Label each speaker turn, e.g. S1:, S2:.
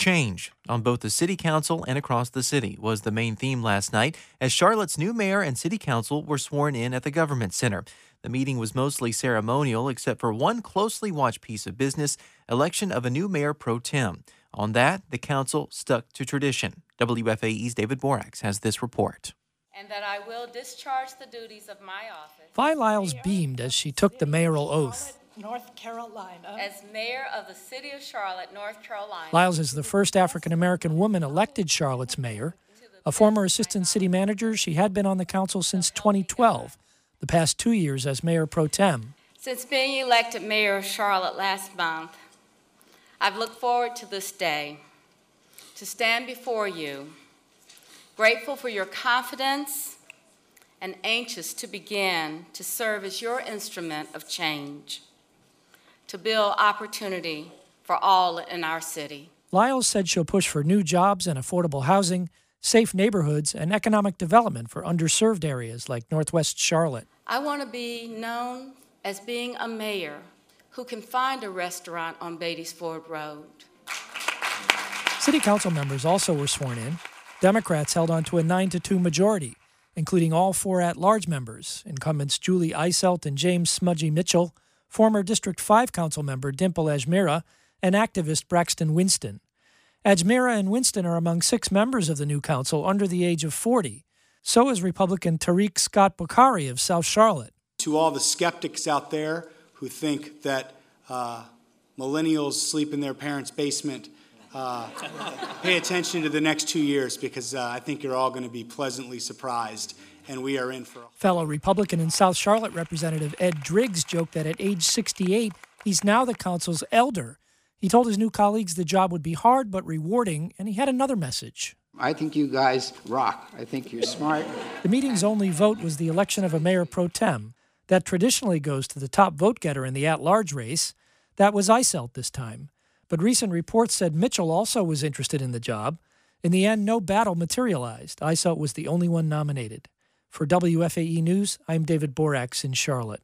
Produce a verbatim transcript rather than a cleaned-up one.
S1: Change on both the city council and across the city was the main theme last night as Charlotte's new mayor and city council were sworn in at the Government Center. The meeting was mostly ceremonial except for one closely watched piece of business, election of a new mayor pro tem. On that, the council stuck to tradition. W F A E's David Borax has this report.
S2: And that I will discharge the duties of my office.
S3: Vi Lyles beamed as she took the mayoral oath.
S4: North Carolina.
S2: As mayor of the city of Charlotte, North Carolina.
S3: Lyles is the first African-American woman elected Charlotte's mayor. A former assistant city manager, she had been on the council since twenty twelve, the past two years as mayor pro tem.
S2: Since being elected mayor of Charlotte last month, I've looked forward to this day, to stand before you, grateful for your confidence and anxious to begin to serve as your instrument of change, to build opportunity for all in our city.
S3: Lyles said she'll push for new jobs and affordable housing, safe neighborhoods, and economic development for underserved areas like Northwest Charlotte.
S2: I want to be known as being a mayor who can find a restaurant on Beatties Ford Road.
S3: City council members also were sworn in. Democrats held on to a nine to two majority, including all four at-large members, incumbents Julie Eiselt and James Smudgy Mitchell, former District five council member Dimple Ajmera, and activist Braxton Winston. Ajmera and Winston are among six members of the new council under the age of forty. So is Republican Tariq Scott Bukhari of South Charlotte.
S5: To all the skeptics out there who think that uh, millennials sleep in their parents' basement, uh, pay attention to the next two years because uh, I think you're all going to be pleasantly surprised. And we are in for a...
S3: Fellow Republican in South Charlotte Representative Ed Driggs joked that at age sixty-eight, he's now the council's elder. He told his new colleagues the job would be hard but rewarding, and he had another message.
S6: I think you guys rock. I think you're smart.
S3: The meeting's only vote was the election of a mayor pro tem. That traditionally goes to the top vote-getter in the at-large race. That was Eiselt this time. But recent reports said Mitchell also was interested in the job. In the end, no battle materialized. Eiselt was the only one nominated. For W F A E News, I'm David Borax in Charlotte.